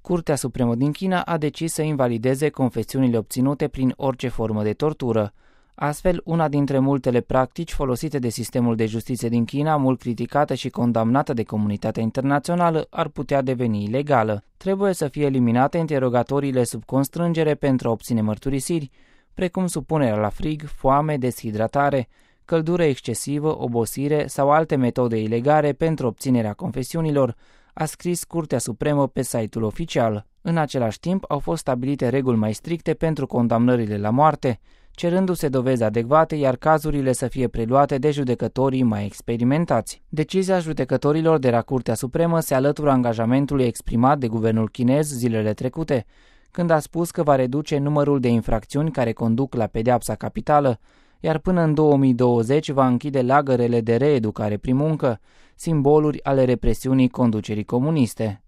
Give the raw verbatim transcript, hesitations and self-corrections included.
Curtea Supremă din China a decis să invalideze confesiunile obținute prin orice formă de tortură. Astfel, una dintre multele practici folosite de sistemul de justiție din China, mult criticată și condamnată de comunitatea internațională, ar putea deveni ilegală. Trebuie să fie eliminate interogatoriile sub constrângere pentru a obține mărturisiri, precum supunerea la frig, foame, deshidratare, căldură excesivă, obosire sau alte metode ilegale pentru obținerea confesiunilor, a scris Curtea Supremă pe site-ul oficial. În același timp, au fost stabilite reguli mai stricte pentru condamnările la moarte, cerându-se dovezi adecvate, iar cazurile să fie preluate de judecătorii mai experimentați. Decizia judecătorilor de la Curtea Supremă se alătură angajamentului exprimat de guvernul chinez zilele trecute, când a spus că va reduce numărul de infracțiuni care conduc la pedeapsa capitală, iar până în două mii douăzeci va închide lagărele de reeducare prin muncă, simboluri ale represiunii conducerii comuniste.